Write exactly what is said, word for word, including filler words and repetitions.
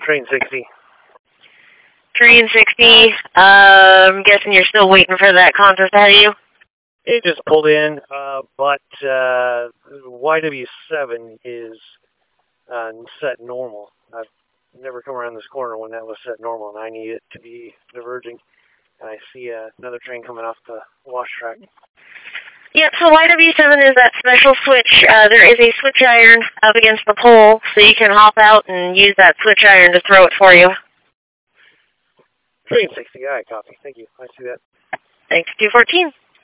train sixty. Train sixty, uh, I'm guessing you're still waiting for that contest ahead of you? It just pulled in, uh, but uh, Y W seven is uh, set normal. I've never come around this corner when that was set normal, and I need it to be diverging. And I see uh, another train coming off the wash track. Yep, so Y W seven is that special switch. Uh, there is a switch iron up against the pole, so you can hop out and use that switch iron to throw it for you. Train sixty, all right, copy. Thank you. I see that. Thanks, two fourteen.